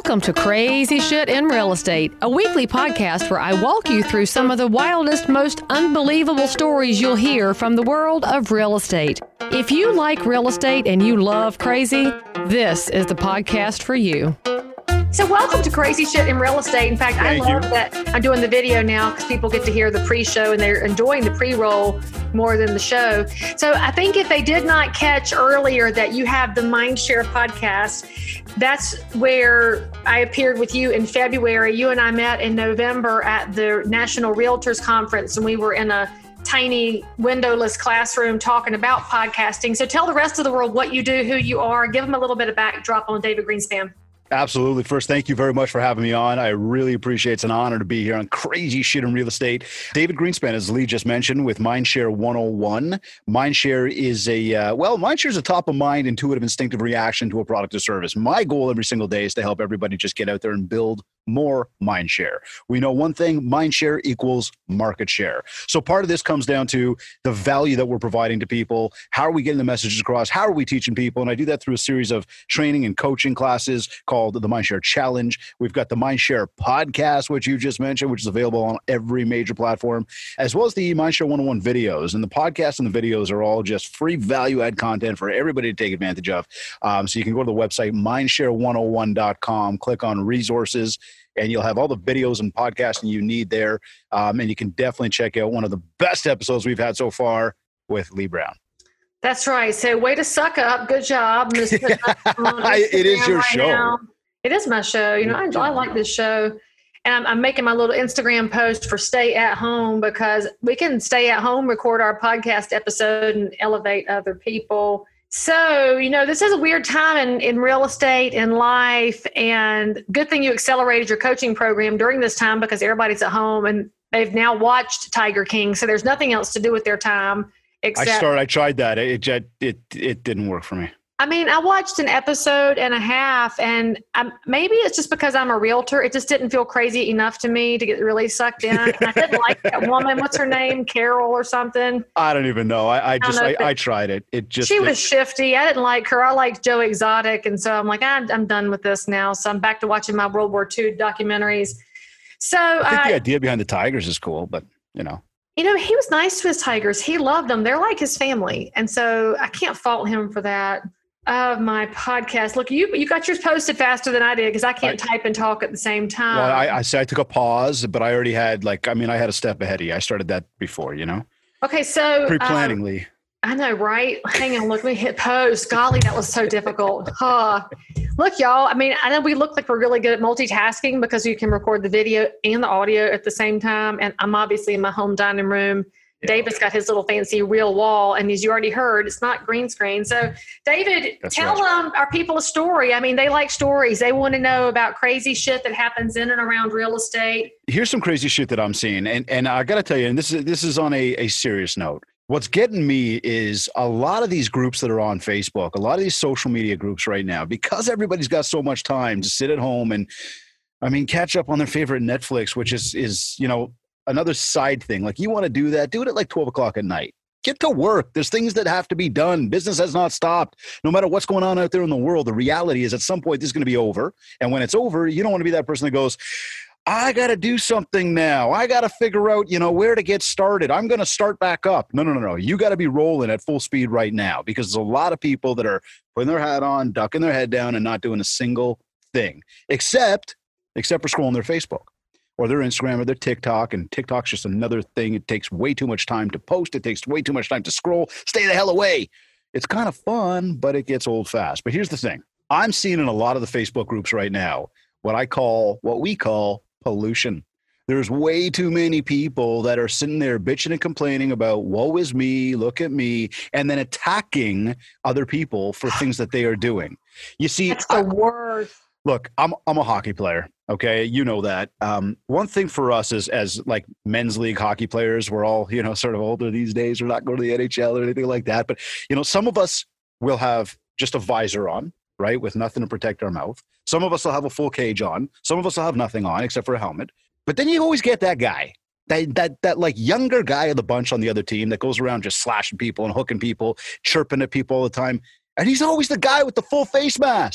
Welcome to Crazy Shit in Real Estate, a weekly podcast where I walk you through some of the wildest, most unbelievable stories you'll hear from the world of real estate. If you like real estate and you love crazy, this is the podcast for you. So welcome to Crazy Shit in Real Estate. In fact, I love that I'm doing the video now because people get to hear the pre-show and they're enjoying the pre-roll more than the show. So I think if they did not catch earlier that you have the Mindshare podcast, that's where I appeared with you in February. You and I met in November at the National Realtors Conference, and we were in a tiny windowless classroom talking about podcasting. So tell the rest of the world what you do, who you are. Give them a little bit of backdrop on David Greenspan. Absolutely. First, thank you very much for having me on. I really appreciate it. It's an honor to be here on Crazy Shit in Real Estate. David Greenspan, as Lee just mentioned, with Mindshare 101. Mindshare is Mindshare is a top of mind, intuitive, instinctive reaction to a product or service. My goal every single day is to help everybody just get out there and build more mindshare. We know one thing, mindshare equals market share. So part of this comes down to the value that we're providing to people. How are we getting the messages across? How are we teaching people? And I do that through a series of training and coaching classes called the Mindshare Challenge. We've got the Mindshare podcast, which you just mentioned, which is available on every major platform, as well as the Mindshare 101 videos. And the podcast and the videos are all just free value add content for everybody to take advantage of. So you can go to the website, mindshare101.com, click on resources, and you'll have all the videos and podcasting you need there. And you can definitely check out one of the best episodes we've had so far with Lee Brown. That's right. So way to suck up. Good job. It is your show. Now. It is my show. You know, I like this show. And I'm making my little Instagram post for Stay at Home because we can stay at home, record our podcast episode, and elevate other people. So, you know, this is a weird time in real estate and life, and good thing you accelerated your coaching program during this time because everybody's at home and they've now watched Tiger King. So there's nothing else to do with their time except. I tried that. It didn't work for me. I mean, I watched an episode and a half, and maybe it's just because I'm a realtor. It just didn't feel crazy enough to me to get really sucked in. And I didn't like that woman. What's her name? Carol or something? I don't even know. I tried it. She was shifty. I didn't like her. I liked Joe Exotic. And so I'm like, I'm done with this now. So I'm back to watching my World War II documentaries. So I think the idea behind the Tigers is cool, but you know. You know, he was nice to his Tigers. He loved them. They're like his family. And so I can't fault him for that. My podcast. Look, you got yours posted faster than I did because I can't type and talk at the same time. Well, I took a pause, but I already had I had a step ahead of you. I started that before, you know. Okay, so pre-planningly. I know, right? Hang on, look, let me hit post. Golly, that was so difficult. Look, y'all. I mean, I know we look like we're really good at multitasking because you can record the video and the audio at the same time. And I'm obviously in my home dining room. Yeah. David's got his little fancy real wall, and as you already heard, it's not green screen. So, David, tell our people a story. I mean, they like stories. They want to know about crazy shit that happens in and around real estate. Here's some crazy shit that I'm seeing, and I got to tell you, and this is on a serious note. What's getting me is a lot of these groups that are on Facebook, a lot of these social media groups right now, because everybody's got so much time to sit at home and, I mean, catch up on their favorite Netflix, which is you know, another side thing. Like, you want to do that, do it at like 12 o'clock at night. Get to work. There's things that have to be done. Business has not stopped. No matter what's going on out there in the world, the reality is at some point this is going to be over. And when it's over, you don't want to be that person that goes, I got to do something now. I got to figure out, you know, where to get started. I'm going to start back up. No. You got to be rolling at full speed right now because there's a lot of people that are putting their hat on, ducking their head down, and not doing a single thing except for scrolling their Facebook or their Instagram or their TikTok. And TikTok's just another thing. It takes way too much time to post. It takes way too much time to scroll. Stay the hell away. It's kind of fun, but it gets old fast. But here's the thing. I'm seeing in a lot of the Facebook groups right now what we call pollution. There's way too many people that are sitting there bitching and complaining about woe is me, look at me, and then attacking other people for things that they are doing. You see, that's the worst. Look, I'm a hockey player. Okay. You know that. One thing for us is as like men's league hockey players, we're all, you know, sort of older these days. We're not going to the NHL or anything like that. But, you know, some of us will have just a visor on, right? With nothing to protect our mouth. Some of us will have a full cage on. Some of us will have nothing on except for a helmet. But then you always get that guy, that like younger guy of the bunch on the other team that goes around just slashing people and hooking people, chirping at people all the time. And he's always the guy with the full face mask.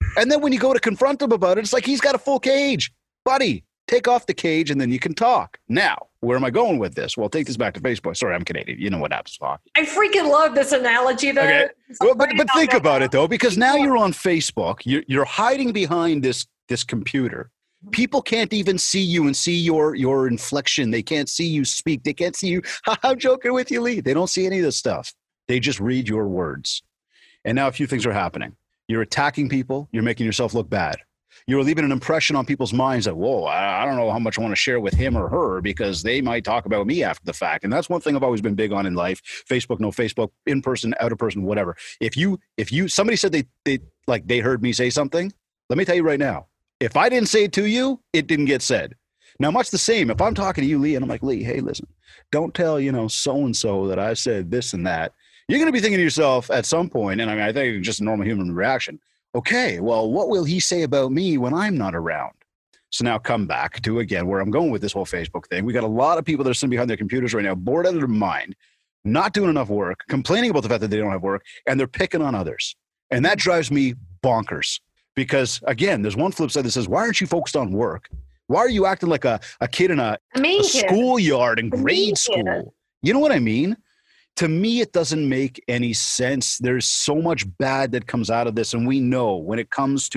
And then when you go to confront him about it, it's like he's got a full cage. Buddy, take off the cage and then you can talk. Now, where am I going with this? Well, take this back to Facebook. Sorry, I'm Canadian. You know what happens to hockey. I freaking love this analogy, though. Okay. Well, but think about it, though, because now you're on Facebook. You're hiding behind this computer. People can't even see you and see your inflection. They can't see you speak. They can't see you. I'm joking with you, Lee. They don't see any of this stuff. They just read your words. And now a few things are happening. You're attacking people. You're making yourself look bad. You're leaving an impression on people's minds that, whoa, I don't know how much I want to share with him or her because they might talk about me after the fact. And that's one thing I've always been big on in life. Facebook, no Facebook, in person, out of person, whatever. If somebody said they heard me say something, let me tell you right now, if I didn't say it to you, it didn't get said. Now, much the same, if I'm talking to you, Lee, and I'm like, Lee, hey, listen, don't tell, so-and-so that I said this and that. You're going to be thinking to yourself at some point, and I think it's just a normal human reaction. Okay, well, what will he say about me when I'm not around? So now come back to, again, where I'm going with this whole Facebook thing. We got a lot of people that are sitting behind their computers right now, bored out of their mind, not doing enough work, complaining about the fact that they don't have work, and they're picking on others. And that drives me bonkers because, again, there's one flip side that says, why aren't you focused on work? Why are you acting like a kid in a schoolyard in grade school? You know what I mean? To me, it doesn't make any sense. There's so much bad that comes out of this. And we know when it comes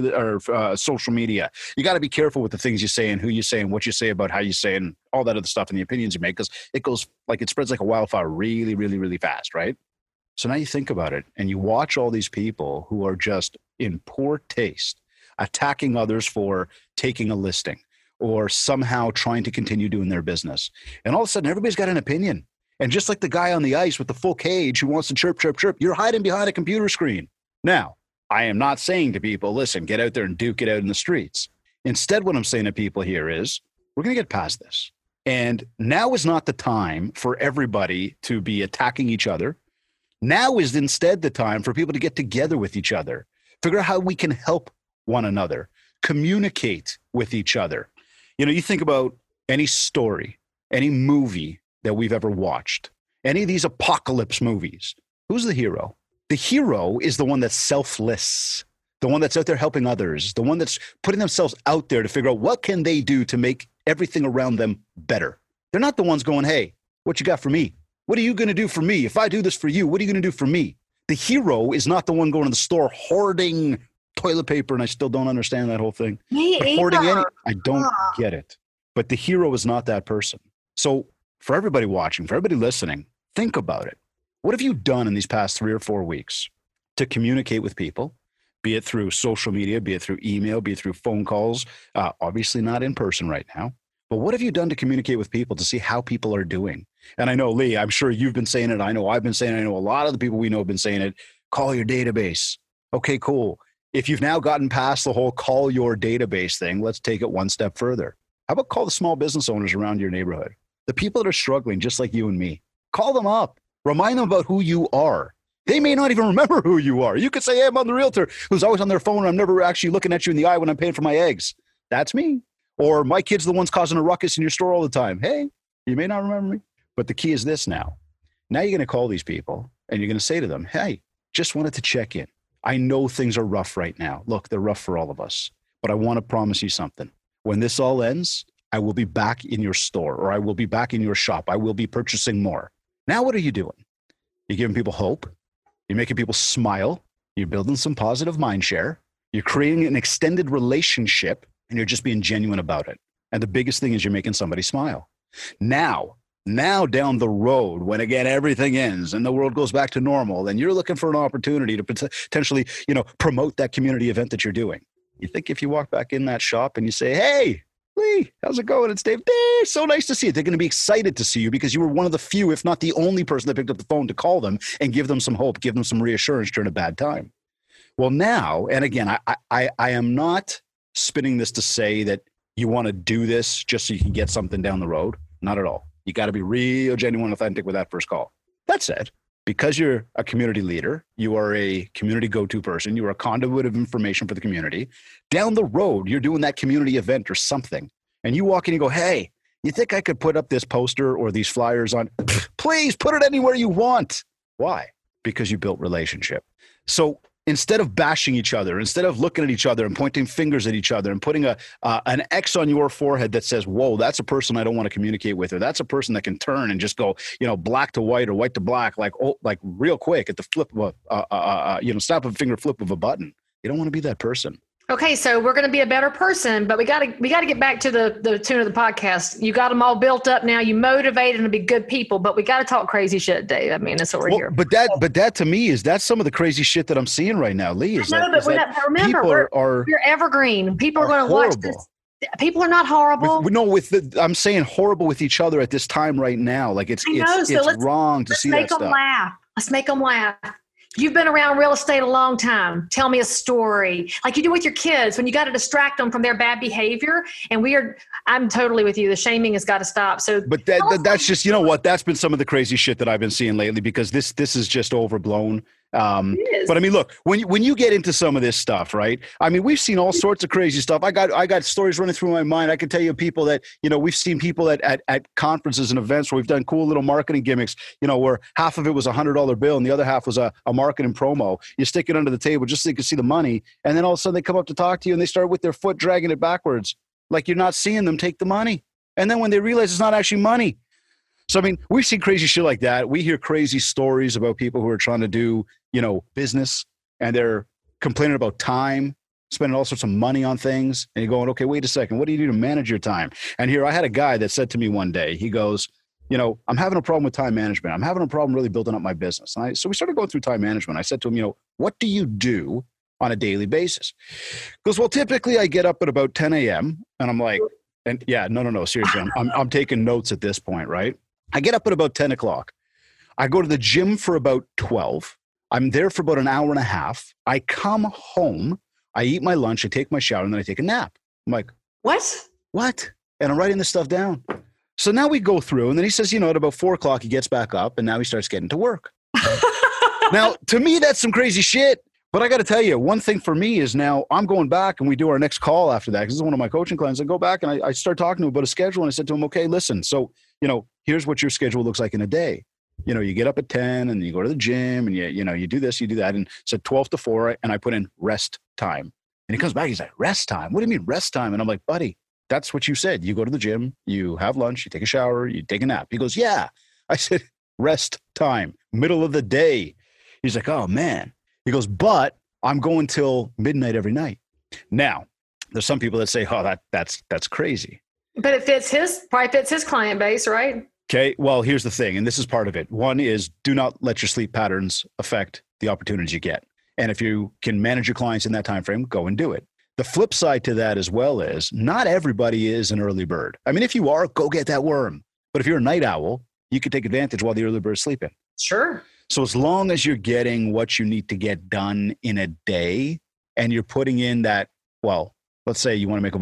to social media, you got to be careful with the things you say and who you say and what you say about how you say and all that other stuff and the opinions you make, because it spreads like a wildfire really, really, really fast, right? So now you think about it and you watch all these people who are just in poor taste, attacking others for taking a listing or somehow trying to continue doing their business. And all of a sudden, everybody's got an opinion. And just like the guy on the ice with the full cage who wants to chirp, chirp, chirp, you're hiding behind a computer screen. Now, I am not saying to people, listen, get out there and duke it out in the streets. Instead, what I'm saying to people here is we're going to get past this. And now is not the time for everybody to be attacking each other. Now is instead the time for people to get together with each other, figure out how we can help one another, communicate with each other. You think about any story, any movie that we've ever watched, any of these apocalypse movies. Who's the hero? The hero is the one that's selfless, the one that's out there helping others, the one that's putting themselves out there to figure out what can they do to make everything around them better. They're not the ones going, hey, what you got for me? What are you going to do for me? If I do this for you, what are you going to do for me? The hero is not the one going to the store hoarding toilet paper, and I still don't understand that whole thing. I don't get it. But the hero is not that person. So for everybody watching, for everybody listening, think about it. What have you done in these past 3 or 4 weeks to communicate with people, be it through social media, be it through email, be it through phone calls, obviously not in person right now, but what have you done to communicate with people to see how people are doing? And I know, Lee, I'm sure you've been saying it. I know I've been saying it. I know a lot of the people we know have been saying it. Call your database. Okay, cool. If you've now gotten past the whole call your database thing, let's take it one step further. How about call the small business owners around your neighborhood? The people that are struggling, just like you and me, call them up. Remind them about who you are. They may not even remember who you are. You could say, hey, I'm on the realtor who's always on their phone and I'm never actually looking at you in the eye when I'm paying for my eggs. That's me. Or my kid's the ones causing a ruckus in your store all the time. Hey, you may not remember me. But the key is this now. Now you're going to call these people and you're going to say to them, hey, just wanted to check in. I know things are rough right now. Look, they're rough for all of us. But I want to promise you something. When this all ends, I will be back in your store or I will be back in your shop. I will be purchasing more. Now, what are you doing? You're giving people hope. You're making people smile. You're building some positive mind share. You're creating an extended relationship and you're just being genuine about it. And the biggest thing is you're making somebody smile. Now down the road, when again, everything ends and the world goes back to normal, then you're looking for an opportunity to potentially, promote that community event that you're doing. You think if you walk back in that shop and you say, hey, Lee, how's it going? It's Dave. Dave, so nice to see you. They're going to be excited to see you because you were one of the few, if not the only person that picked up the phone to call them and give them some hope, give them some reassurance during a bad time. Well, now, and again, I am not spinning this to say that you want to do this just so you can get something down the road. Not at all. You got to be real, genuine, authentic with that first call. That said, because you're a community leader, you are a community go-to person, you are a conduit of information for the community. Down the road, you're doing that community event or something, and you walk in and go, hey, you think I could put up this poster or these flyers on? Please put it anywhere you want. Why? Because you built relationship. So instead of bashing each other, instead of looking at each other and pointing fingers at each other and putting an X on your forehead that says, whoa, that's a person I don't want to communicate with, or that's a person that can turn and just go, black to white or white to black, like real quick at the flip of snap of a finger, flip of a button. You don't want to be that person. Okay, so we're going to be a better person, but we got to get back to the tune of the podcast. You got them all built up now. You motivated them to be good people, but we got to talk crazy shit, Dave. I mean, that's what we're here. But that to me that's some of the crazy shit that I'm seeing right now, Lee. Remember, we're evergreen. People are going to watch this. People are not horrible. I'm saying horrible with each other at this time right now. Like it's wrong to see that stuff. Let's make them laugh. You've been around real estate a long time. Tell me a story like you do with your kids when you got to distract them from their bad behavior. And I'm totally with you. The shaming has got to stop. So, but that's just, that's been some of the crazy shit that I've been seeing lately, because this is just overblown. But I mean, look, when you get into some of this stuff, right? I mean, we've seen all sorts of crazy stuff. I got stories running through my mind. I can tell you people that, we've seen people at conferences and events where we've done cool little marketing gimmicks, where half of it was $100 bill and the other half was a marketing promo. You stick it under the table just so you can see the money. And then all of a sudden they come up to talk to you and they start with their foot dragging it backwards. Like you're not seeing them take the money. And then when they realize it's not actually money. So, I mean, we've seen crazy shit like that. We hear crazy stories about people who are trying to do, business, and they're complaining about time, spending all sorts of money on things. And you're going, okay, wait a second. What do you do to manage your time? And here I had a guy that said to me one day, he goes, I'm having a problem with time management. I'm having a problem really building up my business. So we started going through time management. I said to him, what do you do on a daily basis? He goes, well, typically I get up at about 10 a.m. And I'm like, and yeah, no, seriously, I'm taking notes at this point, right? I get up at about 10 o'clock. I go to the gym for about 12. I'm there for about an hour and a half. I come home. I eat my lunch. I take my shower, and then I take a nap. I'm like, What? And I'm writing this stuff down. So now we go through, and then he says, at about 4 o'clock, he gets back up, and now he starts getting to work. Now, to me, that's some crazy shit. But I got to tell you, one thing for me is now I'm going back, and we do our next call after that, because this is one of my coaching clients. I go back, and I start talking to him about a schedule, and I said to him, okay, listen, so, here's what your schedule looks like in a day. You get up at 10 and you go to the gym and you do this, you do that. And so 12 to 4, and I put in rest time. And he comes back, he's like, rest time? What do you mean rest time? And I'm like, buddy, that's what you said. You go to the gym, you have lunch, you take a shower, you take a nap. He goes, yeah. I said, rest time, middle of the day. He's like, oh man. He goes, but I'm going till midnight every night. Now, there's some people that say, oh, that's crazy. But it probably fits his client base, right? Okay. Well, here's the thing, and this is part of it. One is do not let your sleep patterns affect the opportunities you get. And if you can manage your clients in that time frame, go and do it. The flip side to that as well is not everybody is an early bird. I mean, if you are, go get that worm. But if you're a night owl, you can take advantage while the early bird's sleeping. Sure. So as long as you're getting what you need to get done in a day, and you're putting in that, well, let's say you want to make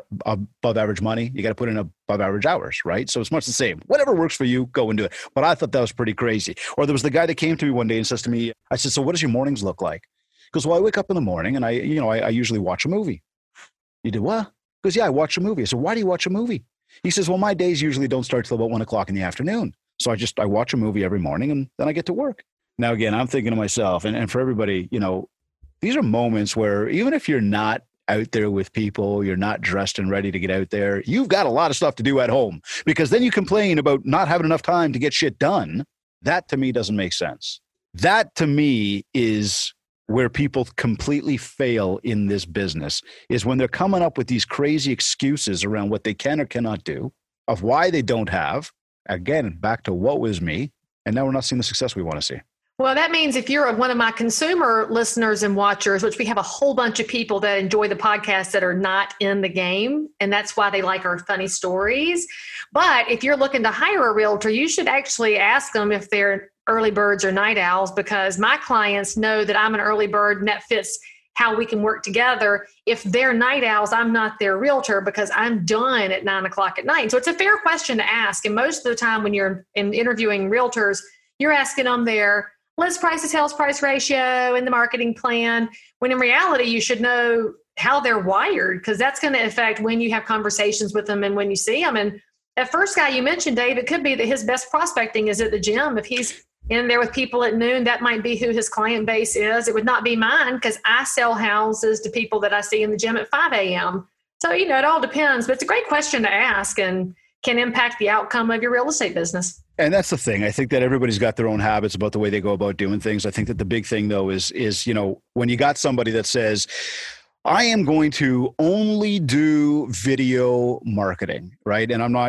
above average money, you got to put in above average hours, right? So it's much the same. Whatever works for you, go and do it. But I thought that was pretty crazy. Or there was the guy that came to me one day and says to me, I said, so what does your mornings look like? He goes, well, I wake up in the morning and I usually watch a movie. You do what? He goes, yeah, I watch a movie. I said, why do you watch a movie? He says, well, my days usually don't start till about 1 o'clock in the afternoon. So I watch a movie every morning and then I get to work. Now, again, I'm thinking to myself, and for everybody, these are moments where even if you're not out there with people, you're not dressed and ready to get out there, you've got a lot of stuff to do at home, because then you complain about not having enough time to get shit done. That to me doesn't make sense. That to me is where people completely fail in this business, is when they're coming up with these crazy excuses around what they can or cannot do, of why they don't have. Again, back to what was me. And now we're not seeing the success we want to see. Well, that means if you're one of my consumer listeners and watchers, which we have a whole bunch of people that enjoy the podcast that are not in the game, and that's why they like our funny stories. But if you're looking to hire a realtor, you should actually ask them if they're early birds or night owls, because my clients know that I'm an early bird and that fits how we can work together. If they're night owls, I'm not their realtor because I'm done at 9 o'clock at night. So it's a fair question to ask. And most of the time when you're interviewing realtors, you're asking them their list price to sales price ratio and the marketing plan, when in reality, you should know how they're wired, because that's going to affect when you have conversations with them and when you see them. And that first guy you mentioned, Dave, it could be that his best prospecting is at the gym. If he's in there with people at noon. That might be who his client base is. It would not be mine because I sell houses to people that I see in the gym at 5 a.m. So, it all depends. But it's a great question to ask and can impact the outcome of your real estate business. And that's the thing. I think that everybody's got their own habits about the way they go about doing things. I think that the big thing, though, is when you got somebody that says, I am going to only do video marketing, right? And I'm not,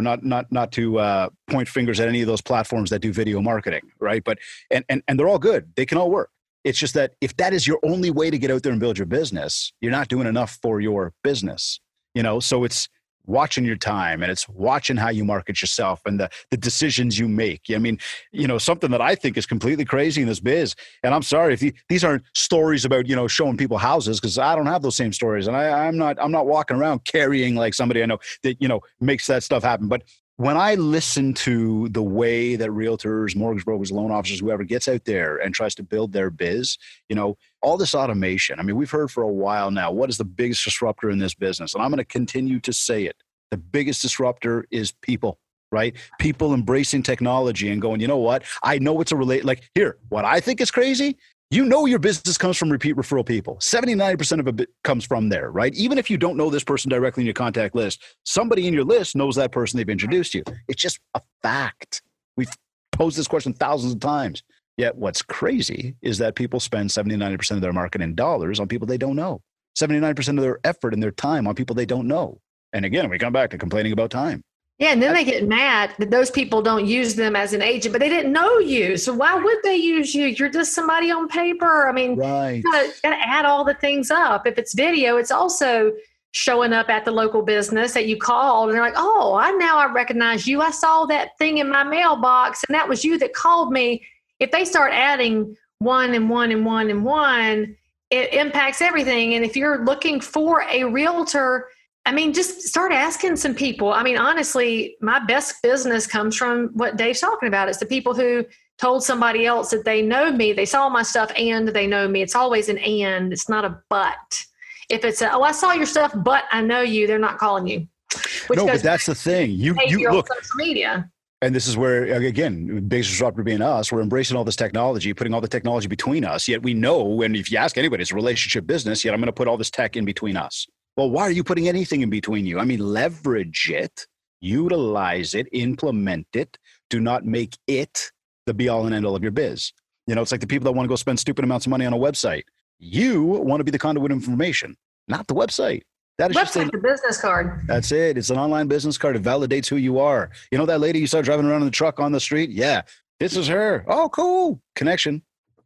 not to point fingers at any of those platforms that do video marketing, right? But and they're all good. They can all work. It's just that if that is your only way to get out there and build your business, you're not doing enough for your business, So it's watching your time and it's watching how you market yourself and the decisions you make. I mean, something that I think is completely crazy in this biz. And I'm sorry if these aren't stories about, showing people houses, because I don't have those same stories. And I'm not walking around carrying like somebody I know that, makes that stuff happen. But when I listen to the way that realtors, mortgage brokers, loan officers, whoever gets out there and tries to build their biz, all this automation. I mean, we've heard for a while now, what is the biggest disruptor in this business? And I'm going to continue to say it. The biggest disruptor is people, right? People embracing technology and going, you know what? I know it's what I think is crazy. Your business comes from repeat referral people. 79% of it comes from there, right? Even if you don't know this person directly in your contact list, somebody in your list knows that person they've introduced you. It's just a fact. We've posed this question thousands of times. Yet what's crazy is that people spend 79% of their marketing dollars on people they don't know. 79% of their effort and their time on people they don't know. And again, we come back to complaining about time. Yeah, and then they get mad that those people don't use them as an agent, but they didn't know you. So why would they use you? You're just somebody on paper. I mean, right. You gotta add all the things up. If it's video, it's also showing up at the local business that you called. And they're like, oh, I recognize you. I saw that thing in my mailbox, and that was you that called me. If they start adding one and one and one and one, it impacts everything. And if you're looking for a realtor, just start asking some people. Honestly, my best business comes from what Dave's talking about. It's the people who told somebody else that they know me, they saw my stuff and they know me. It's always an and, it's not a but. If it's I saw your stuff, but I know you, they're not calling you. No, but that's the thing. You look, social media. And this is where, again, biggest disruptor being us, we're embracing all this technology, putting all the technology between us. Yet we know, and if you ask anybody, it's a relationship business, yet I'm going to put all this tech in between us. Well, why are you putting anything in between you? Leverage it, utilize it, implement it. Do not make it the be all and end all of your biz. It's like the people that want to go spend stupid amounts of money on a website. You want to be the conduit of information, not the website. That is just the business card. That's it. It's an online business card. It validates who you are. That lady you saw driving around in the truck on the street? Yeah, this is her. Oh, cool. Connection.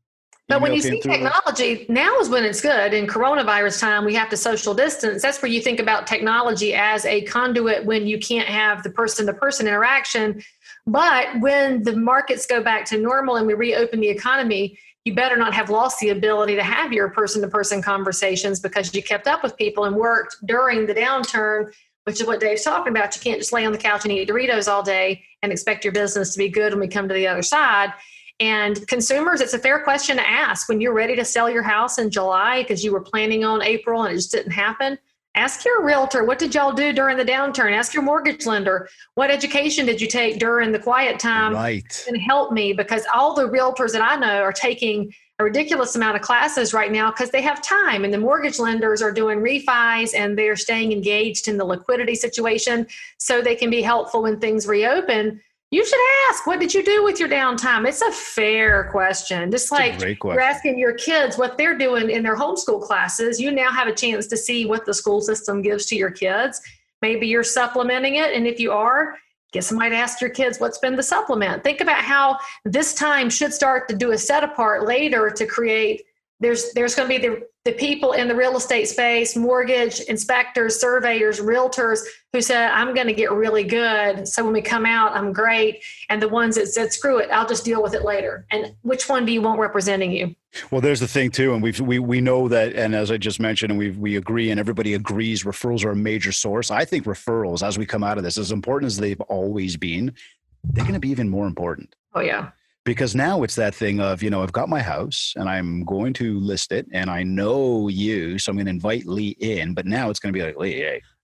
But when you see technology, now is when it's good. In coronavirus time, we have to social distance. That's where you think about technology as a conduit when you can't have the person-to-person interaction. But when the markets go back to normal and we reopen the economy, you better not have lost the ability to have your person-to-person conversations because you kept up with people and worked during the downturn, which is what Dave's talking about. You can't just lay on the couch and eat Doritos all day and expect your business to be good when we come to the other side. And consumers, it's a fair question to ask when you're ready to sell your house in July because you were planning on April and it just didn't happen. Ask your realtor, what did y'all do during the downturn? Ask your mortgage lender, what education did you take during the quiet time? Right. And help me, because all the realtors that I know are taking a ridiculous amount of classes right now because they have time, and the mortgage lenders are doing refis and they're staying engaged in the liquidity situation so they can be helpful when things reopen. You should ask, what did you do with your downtime? It's a fair question. Just like you're asking your kids what they're doing in their homeschool classes, you now have a chance to see what the school system gives to your kids. Maybe you're supplementing it. And if you are, get somebody to ask your kids what's been the supplement. Think about how this time should start to do a set apart later to create. There's going to be the people in the real estate space, mortgage inspectors, surveyors, realtors who said, I'm going to get really good. So when we come out, I'm great. And the ones that said, screw it, I'll just deal with it later. And which one do you want representing you? Well, there's the thing too. And we know that, and as I just mentioned, and we agree, and everybody agrees, referrals are a major source. I think referrals, as we come out of this, as important as they've always been, they're going to be even more important. Oh, yeah. Because now it's that thing of, I've got my house and I'm going to list it and I know you, so I'm going to invite Lee in. But now it's going to be like, Lee, hey,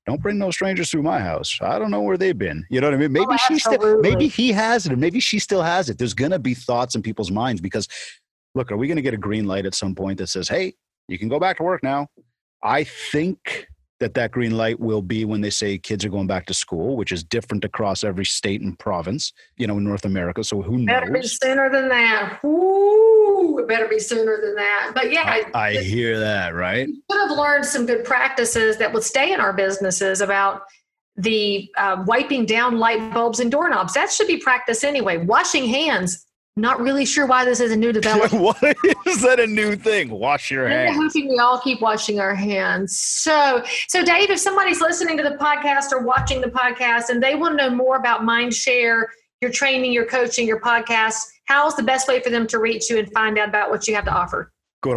don't bring no strangers through my house. I don't know where they've been. You know what I mean? Maybe maybe he has it, or maybe she still has it. There's going to be thoughts in people's minds because, look, are we going to get a green light at some point that says, hey, you can go back to work now? I think that green light will be when they say kids are going back to school, which is different across every state and province, in North America. So who knows? Better be sooner than that. Ooh, it better be sooner than that. But yeah. I hear that, right? We could have learned some good practices that would stay in our businesses about the wiping down light bulbs and doorknobs. That should be practiced anyway. Washing hands. Not really sure why this is a new development. Why is that a new thing? Wash your hands. I'm hoping we all keep washing our hands. So Dave, if somebody's listening to the podcast or watching the podcast and they want to know more about Mindshare, your training, your coaching, your podcast, how's the best way for them to reach you and find out about what you have to offer? Go to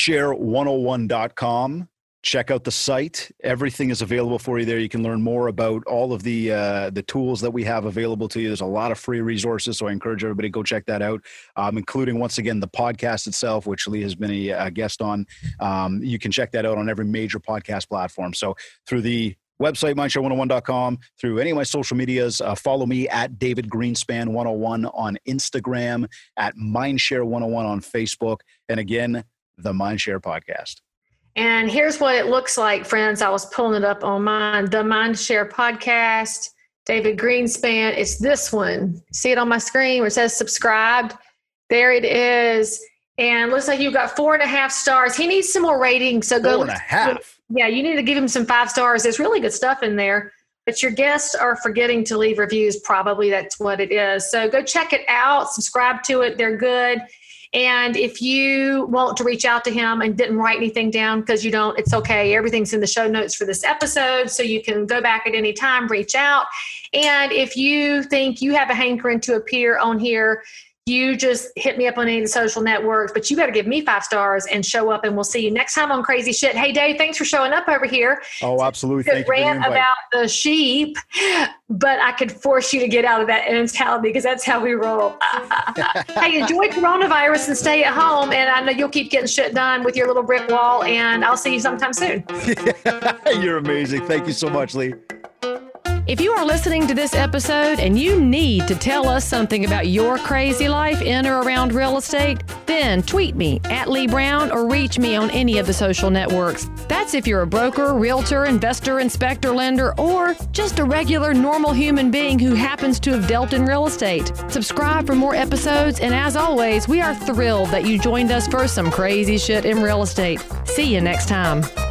mindshare101.com. Check out the site. Everything is available for you there. You can learn more about all of the tools that we have available to you. There's a lot of free resources, so I encourage everybody to go check that out, including, once again, the podcast itself, which Lee has been a guest on. You can check that out on every major podcast platform. So through the website, mindshare101.com, through any of my social medias, follow me at David Greenspan 101 on Instagram, at Mindshare101 on Facebook, and again, the Mindshare podcast. And here's what it looks like, friends. I was pulling it up on mine. The Mindshare podcast, David Greenspan. It's this one. See it on my screen where it says subscribed? There it is. And looks like you've got 4.5 stars. He needs some more ratings. So go 4.5. Yeah, you need to give him some 5 stars. There's really good stuff in there. But your guests are forgetting to leave reviews. Probably that's what it is. So go check it out. Subscribe to it. They're good. And if you want to reach out to him and didn't write anything down because you don't, it's okay. Everything's in the show notes for this episode. So you can go back at any time, reach out. And if you think you have a hankering to appear on here, you just hit me up on any of the social networks, but you got to give me 5 stars and show up, and we'll see you next time on Crazy Shit. Hey, Dave, thanks for showing up over here. Oh, absolutely. Thank you for the invite. About the sheep, but I could force you to get out of that mentality because that's how we roll. Hey, enjoy coronavirus and stay at home, and I know you'll keep getting shit done with your little brick wall, and I'll see you sometime soon. You're amazing. Thank you so much, Lee. If you are listening to this episode and you need to tell us something about your crazy life in or around real estate, then tweet me at Lee Brown or reach me on any of the social networks. That's if you're a broker, realtor, investor, inspector, lender, or just a regular normal human being who happens to have dealt in real estate. Subscribe for more episodes, and as always, we are thrilled that you joined us for some crazy shit in real estate. See you next time.